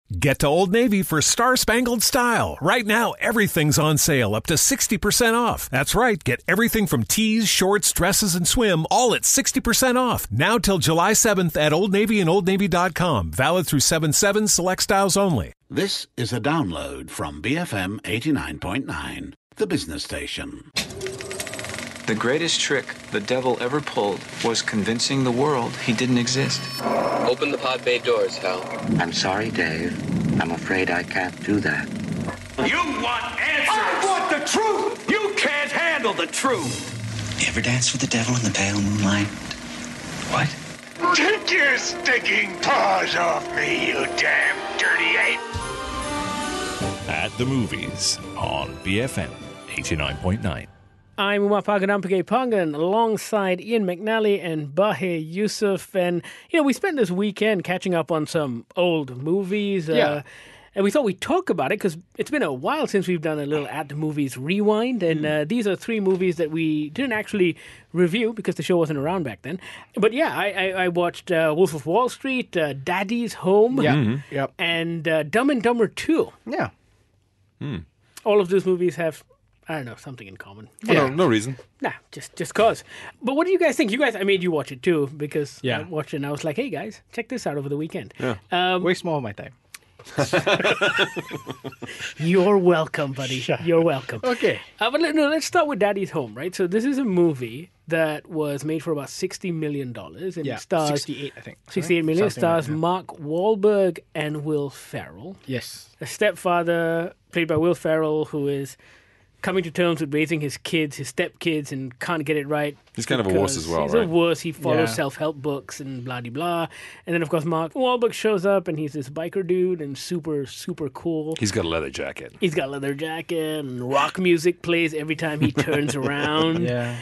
Get to Old Navy for star-spangled style. Right now, everything's on sale, up to 60% off. That's right. Get everything from tees, shorts, dresses, and swim, all at 60% off. Now till July 7th at Old Navy and OldNavy.com. Valid through 7/7, select styles only. This is a download from BFM 89.9, the business station. The greatest trick the devil ever pulled was convincing the world he didn't exist. Open the pod bay doors, Hal. I'm sorry, Dave. I'm afraid I can't do that. You want answers! I want the truth! You can't handle the truth! You ever dance with the devil in the pale moonlight? What? Take your stinking paws off me, you damn dirty ape! At the movies on BFM 89.9. I'm Umar Paganampage Pangan alongside Ian McNally and Bahe Yusuf. And, we spent this weekend catching up on some old movies. And we thought we'd talk about it because it's been a while since we've done a little At the Movies rewind. And these are three movies that we didn't actually review because the show wasn't around back then. But I watched Wolf of Wall Street, Daddy's Home, and Dumb and Dumber 2. Yeah. All of those movies have... I don't know, something in common. No reason. Nah, just cause. But what do you guys think? I made you watch it too because I watched it and I was like, hey guys, check this out over the weekend. Yeah. Waste more of my time. You're welcome, buddy. You're welcome. Okay. But let's start with Daddy's Home, right? So this is a movie that was made for about $60 million. And it stars 68, I think. 68 million. It Something stars like that. Mark Wahlberg and Will Ferrell. Yes. A stepfather played by Will Ferrell who is coming to terms with raising his kids, his stepkids, and can't get it right. He's kind of a wuss as well, He's right? a wuss. He follows self-help books and blah-de-blah. And then, of course, Mark Wahlberg shows up, and he's this biker dude and super, super cool. He's got a leather jacket. He's got a leather jacket, and rock music plays every time he turns around. Yeah.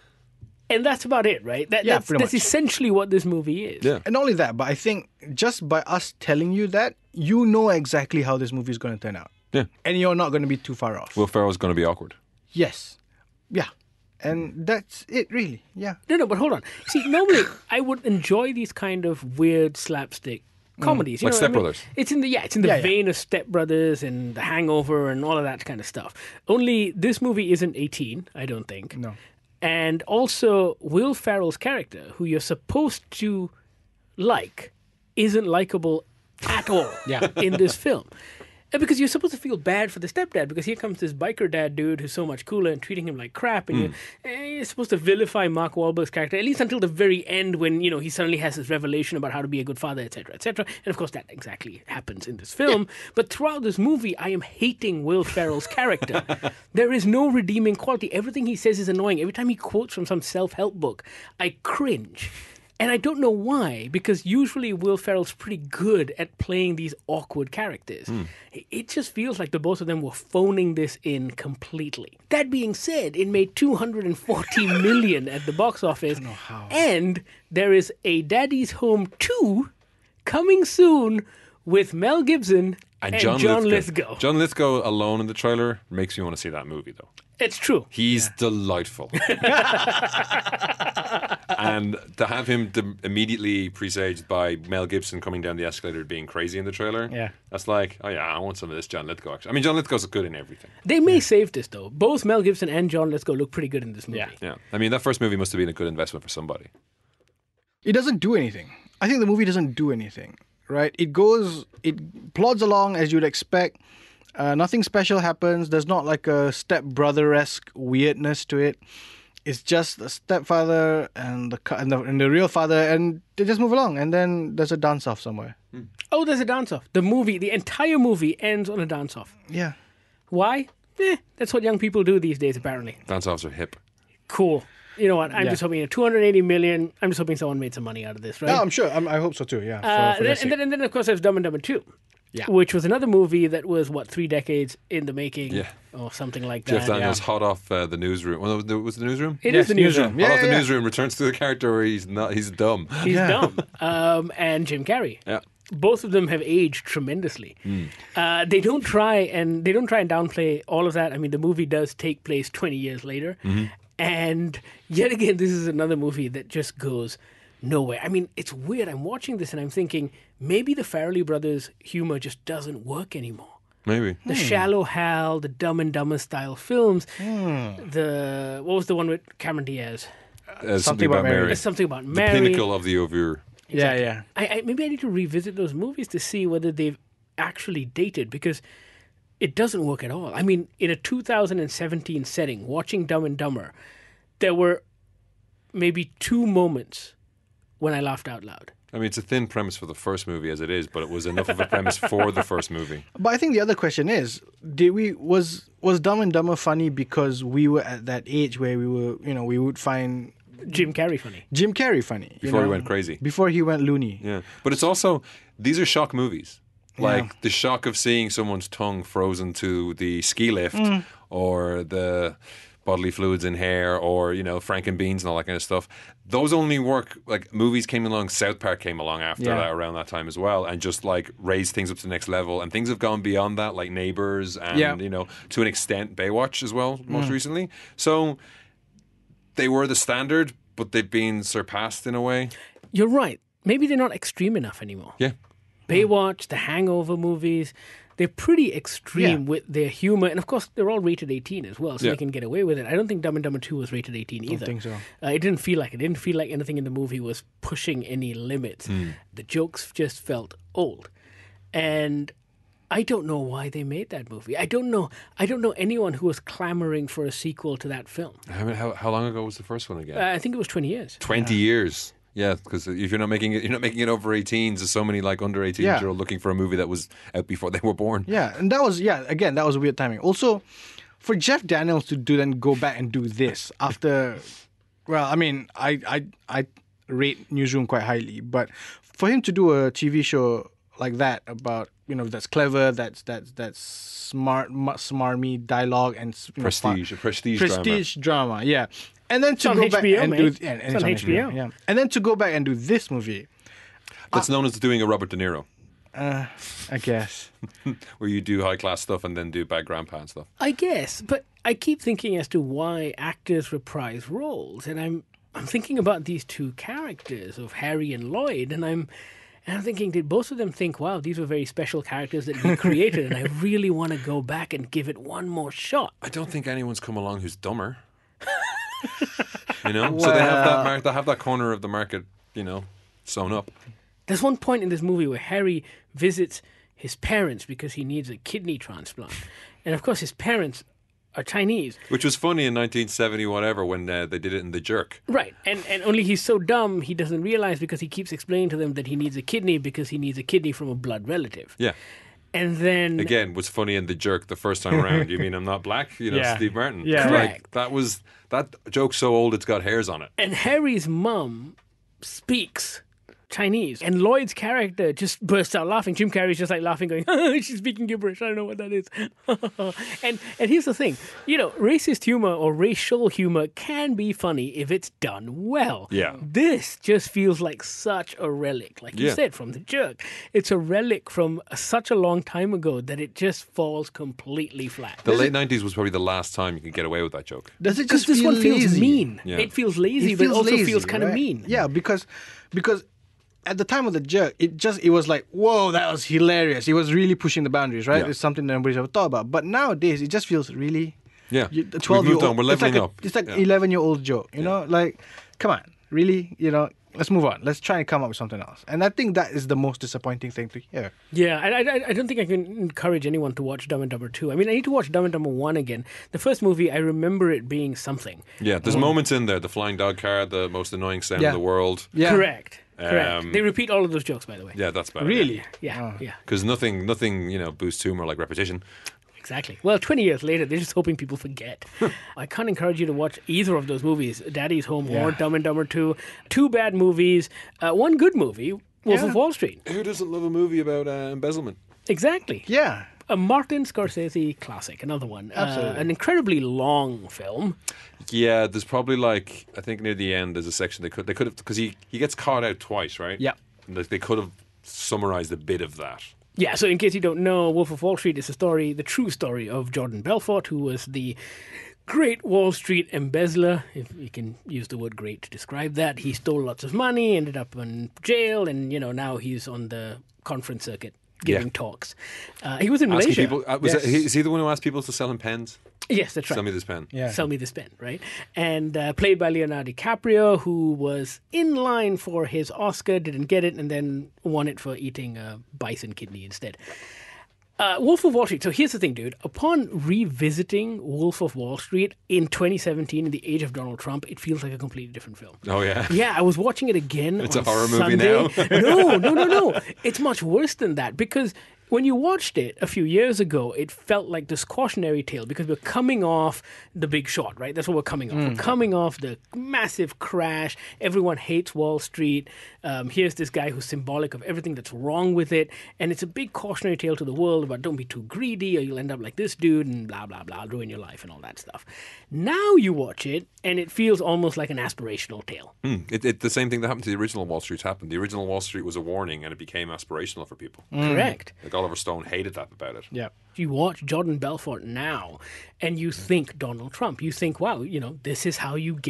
And that's about it, right? That's essentially what this movie is. Yeah. And not only that, but I think just by us telling you that, you know exactly how this movie is going to turn out. Yeah. And you're not going to be too far off. Will Ferrell's going to be awkward. Yes. Yeah. And that's it, really. Yeah. No, but hold on. See, normally I would enjoy these kind of weird slapstick comedies. Like Step Brothers. It's in the vein of Step Brothers and The Hangover and all of that kind of stuff. Only this movie isn't 18, I don't think. No. And also, Will Ferrell's character, who you're supposed to like, isn't likable at all in this film. And because you're supposed to feel bad for the stepdad, because here comes this biker dad dude who's so much cooler and treating him like crap, and you're supposed to vilify Mark Wahlberg's character, at least until the very end when, he suddenly has this revelation about how to be a good father, etc., etc. And of course that exactly happens in this film. Yeah. But throughout this movie, I am hating Will Ferrell's character. There is no redeeming quality. Everything he says is annoying. Every time he quotes from some self-help book, I cringe. And I don't know why, because usually Will Ferrell's pretty good at playing these awkward characters. It just feels like the both of them were phoning this in completely. That being said, it made $240 million at the box office. I don't know how. And there is a Daddy's Home 2 coming soon with Mel Gibson and John Lithgow. John Lithgow alone in the trailer makes me want to see that movie, though. It's true. He's delightful. And to have him immediately presaged by Mel Gibson coming down the escalator being crazy in the trailer, that's like, oh yeah, I want some of this John Lithgow action. I mean, John Lithgow's good in everything. They may save this, though. Both Mel Gibson and John Lithgow look pretty good in this movie. Yeah. I mean, that first movie must have been a good investment for somebody. It doesn't do anything. I think the movie doesn't do anything, right? It plods along as you'd expect. Nothing special happens. There's not like a stepbrother-esque weirdness to it. It's just the stepfather and the real father, and they just move along. And then there's a dance-off somewhere. Oh, there's a dance-off. The entire movie ends on a dance-off. Yeah. Why? That's what young people do these days, apparently. Dance-offs are hip. Cool. You know what? I'm just hoping, $280 million. I'm just hoping someone made some money out of this, right? No, I'm sure. I hope so too. Yeah. And then, of course, there's Dumb and Dumber 2. Yeah. Which was another movie that was, 3 decades in the making, or something like that. Jeff Daniels hot off the newsroom. Well, was it the newsroom? It is the newsroom. Hot off the newsroom, returns to the character where he's dumb. He's dumb. And Jim Carrey. Yeah. Both of them have aged tremendously. They don't try and downplay all of that. I mean, the movie does take place 20 years later. And yet again, this is another movie that just goes nowhere. I mean, it's weird. I'm watching this and I'm thinking maybe the Farrelly brothers' humor just doesn't work anymore. Maybe. The Shallow Hal, the Dumb and Dumber style films. What was the one with Cameron Diaz? Something about Mary. Something about The Mary. pinnacle of the oeuvre. Exactly. Yeah. Maybe I need to revisit those movies to see whether they've actually dated, because it doesn't work at all. I mean, in a 2017 setting, watching Dumb and Dumber, there were maybe 2 moments when I laughed out loud. I mean, it's a thin premise for the first movie as it is, but it was enough of a premise for the first movie. But I think the other question is, was Dumb and Dumber funny because we were at that age where we would find Jim Carrey funny. Before he went crazy. Before he went loony. Yeah. But it's also, these are shock movies. Like the shock of seeing someone's tongue frozen to the ski lift or the bodily fluids in hair or, Frankenbeans and all that kind of stuff. Those only work, like movies came along, South Park came along after that, around that time as well, and just like raised things up to the next level. And things have gone beyond that, like Neighbours and, to an extent, Baywatch as well, most recently. So they were the standard, but they've been surpassed in a way. You're right. Maybe they're not extreme enough anymore. Yeah. Baywatch, the Hangover movies, they're pretty extreme with their humor. And of course, they're all rated 18 as well, so they can get away with it. I don't think Dumb and Dumber 2 was rated 18 either. I don't think so. It didn't feel like it. It didn't feel like anything in the movie was pushing any limits. The jokes just felt old. And I don't know why they made that movie. I don't know anyone who was clamoring for a sequel to that film. How long ago was the first one again? I think it was 20 years. 20 years. Yeah, because if you're not making it over 18s. There's so many like under 18s who are looking for a movie that was out before they were born. Yeah, and that was weird timing. Also, for Jeff Daniels to then go back and do this after, well, I mean, I rate Newsroom quite highly, but for him to do a TV show like that about that's clever, that's smart, smarmy dialogue and prestige drama, yeah. And then to go back and do it's on HBO. Yeah. And then to go back and do this movie. That's known as doing a Robert De Niro. I guess. Where you do high class stuff and then do bad grandpa and stuff. I guess, but I keep thinking as to why actors reprise roles, and I'm thinking about these 2 characters of Harry and Lloyd, and I'm thinking, did both of them think, wow, these were very special characters that we created, and I really want to go back and give it one more shot? I don't think anyone's come along who's dumber. So they have that corner of the market, sewn up. There's one point in this movie where Harry visits his parents because he needs a kidney transplant. And of course his parents are Chinese. Which was funny in 1970 whatever when they did it in The Jerk. Right. And only he's so dumb he doesn't realize, because he keeps explaining to them that he needs a kidney because he needs a kidney from a blood relative. Yeah. And then again, what's funny in The Jerk the first time around? You mean I'm not black? Steve Martin. Yeah, correct. Like, that joke's so old it's got hairs on it. And Harry's mum speaks Chinese, and Lloyd's character just bursts out laughing. Jim Carrey's just like laughing, going, "She's speaking gibberish. I don't know what that is." and here's the thing, racist humor or racial humor can be funny if it's done well. Yeah. This just feels like such a relic, like you said, from The Jerk. It's a relic from such a long time ago that it just falls completely flat. The late 90s was probably the last time you could get away with that joke. Does it just this feel one feels lazy? mean? Yeah. It feels lazy, but it also feels kind of mean. Yeah, because at the time of The Jerk, it was like, whoa, that was hilarious. It was really pushing the boundaries, right? Yeah. It's something that nobody's ever thought about. But nowadays, it just feels really... Yeah. 12-year-old. We've moved on. We're leveling up. It's like 11-year-old joke, you know? Like, come on, really? Let's move on. Let's try and come up with something else. And I think that is the most disappointing thing to hear. Yeah, I don't think I can encourage anyone to watch Dumb and Dumber 2. I mean, I need to watch Dumb and Dumber 1 again. The first movie, I remember it being something. Yeah, there's moments in there. The flying dog car, the most annoying sound in the world. Yeah. Correct. They repeat all of those jokes, by the way. Yeah, that's bad. Really? Yeah. Because nothing, boosts humor like repetition. Exactly. Well, 20 years later, they're just hoping people forget. I can't encourage you to watch either of those movies, Daddy's Home or Dumb and Dumber 2. 2 bad movies, 1 good movie, Wolf of Wall Street. Who doesn't love a movie about embezzlement? Exactly. Yeah. A Martin Scorsese classic, another one. Absolutely. An incredibly long film. Yeah, there's probably I think near the end there's a section they could have, because he gets caught out twice, right? Yeah. And they could have summarized a bit of that. Yeah, so in case you don't know, Wolf of Wall Street is the true story of Jordan Belfort, who was the great Wall Street embezzler, if you can use the word great to describe that. He stole lots of money, ended up in jail, and now he's on the conference circuit giving talks. He was in Malaysia. People, is he the one who asked people to sell him pens? Yes, that's right. Sell me this pen. Yeah. Sell me this pen, right? And played by Leonardo DiCaprio, who was in line for his Oscar, didn't get it, and then won it for eating a bison kidney instead. Wolf of Wall Street. So here's the thing, dude. Upon revisiting Wolf of Wall Street in 2017, in the age of Donald Trump, it feels like a completely different film. Oh, yeah? Yeah, I was watching it again It's on a horror Sunday. movie now? No. It's much worse than that, because when you watched it a few years ago, it felt like this cautionary tale, because we're coming off The Big Short, right? That's what we're coming off. We're coming off the massive crash. Everyone hates Wall Street. Here's this guy who's symbolic of everything that's wrong with it. And it's a big cautionary tale to the world about don't be too greedy or you'll end up like this dude and blah, blah, blah, ruin your life and all that stuff. Now you watch it and it feels almost like an aspirational tale. The same thing that happened to the original Wall Street happened. The original Wall Street was a warning and it became aspirational for people. Correct. Like Oliver Stone hated that about it. Yeah. You watch Jordan Belfort now and you think Donald Trump. You think, wow, this is how you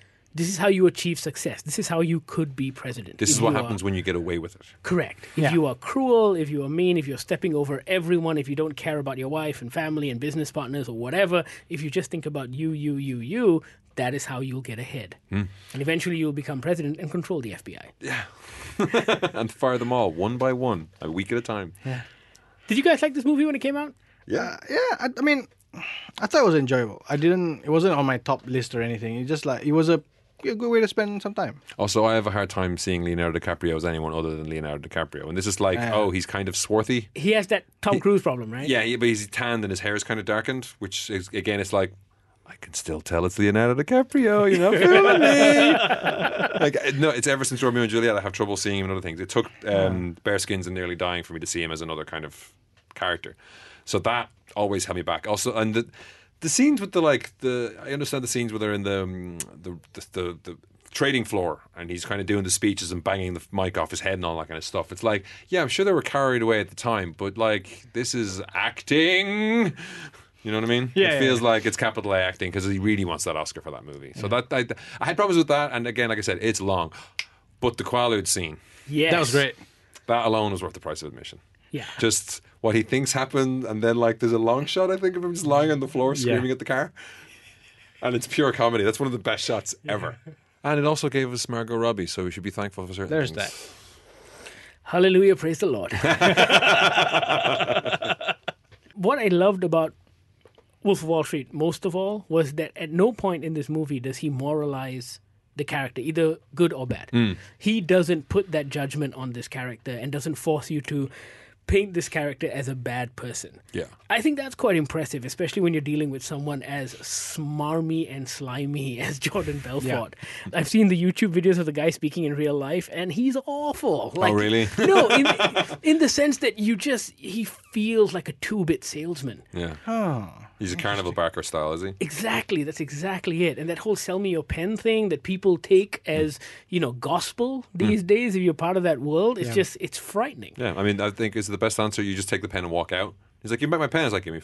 achieve success. This is how you could be president. This is what happens when you get away with it. Correct. If you are cruel, if you are mean, if you're stepping over everyone, if you don't care about your wife and family and business partners or whatever, if you just think about you, that is how you'll get ahead. And eventually you'll become president and control the FBI. Yeah. And fire them all one by one, a week at a time. Yeah. Did you guys like this movie when it came out? Yeah. I mean, I thought it was enjoyable. It wasn't on my top list or anything. It was a good way to spend some time. Also, I have a hard time seeing Leonardo DiCaprio as anyone other than Leonardo DiCaprio. And this is like, he's kind of swarthy. He has that Tom Cruise problem, right? Yeah, but he's tanned and his hair is kind of darkened, which is, again, it's like, I can still tell it's Leonardo DiCaprio, you're not fooling me. No, it's ever since Romeo and Juliet I have trouble seeing him in other things. It took Bearskins and Nearly Dying for me to see him as another kind of character. So that always held me back. Also, and the scenes with I understand the scenes where they're in the trading floor and he's kind of doing the speeches and banging the mic off his head and all that kind of stuff. It's like, yeah, I'm sure they were carried away at the time, but like, this is acting. You know what I mean? Yeah, it feels like it's capital A acting because he really wants that Oscar for that movie. So that I had problems with that, and again, like I said, it's long. But the Quaalude scene, yes, that was great. That alone was worth the price of admission. Yeah, just what he thinks happened, and then like there's a long shot I think of him just lying on the floor screaming at the car, and it's pure comedy. That's one of the best shots ever. And it also gave us Margot Robbie, so we should be thankful for certain things. That. Hallelujah, praise the Lord. What I loved about Wolf of Wall Street, most of all, was that at no point in this movie does he moralize the character, either good or bad. He doesn't put that judgment on this character and doesn't force you to paint this character as a bad person. Yeah. I think that's quite impressive, especially when you're dealing with someone as smarmy and slimy as Jordan Belfort. Yeah. I've seen the YouTube videos of the guy speaking in real life, and he's awful. Like, oh, really? No, in the sense that he feels like a two-bit salesman. Yeah. Oh. He's a Carnival Barker style, is he? Exactly. That's exactly it. And that whole sell me your pen thing that people take as, gospel these days, if you're part of that world, it's frightening. Yeah. I mean, I think is the best answer. You just take the pen and walk out. He's like, you can buy my pen. I was like, give me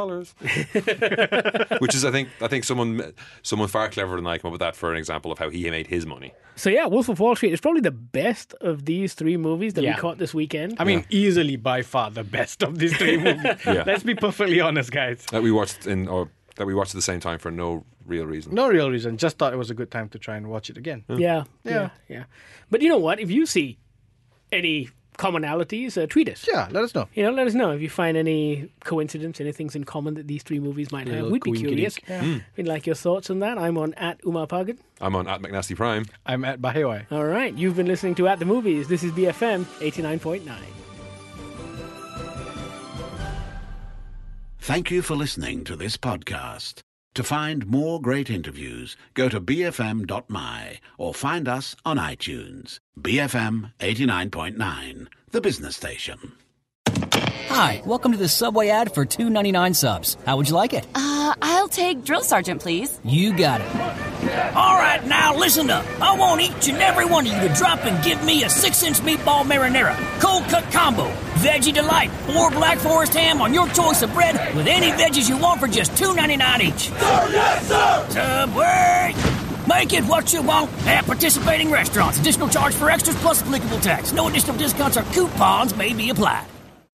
$500. Which is, I think someone far cleverer than I came up with that for an example of how he made his money. So yeah, Wolf of Wall Street is probably the best of these three movies that we caught this weekend. I mean, easily by far the best of these three movies. Let's be perfectly honest, guys. That we watched at the same time for no real reason. No real reason. Just thought it was a good time to try and watch it again. Yeah. But you know what? If you see any commonalities, tweet us. Yeah, let us know. Let us know if you find any coincidence, anything's in common that these three movies might have. We'd be curious. We'd like your thoughts on that. I'm on @UmarPagan. I'm on @McNasty Prime. I'm @Bahewai. All right, you've been listening to At the Movies. This is BFM 89.9. Thank you for listening to this podcast. To find more great interviews, go to bfm.my or find us on iTunes. BFM 89.9, the business station. Hi, welcome to the Subway ad for $2.99 subs. How would you like it? I'll take Drill Sergeant, please. You got it. All right, now listen up. I want each and every one of you to drop and give me a 6-inch meatball marinara, cold cut combo, veggie delight, or Black Forest ham on your choice of bread with any veggies you want for just $2.99 each. Sir, yes, sir! Subway! Make it what you want at participating restaurants. Additional charge for extras plus applicable tax. No additional discounts or coupons may be applied.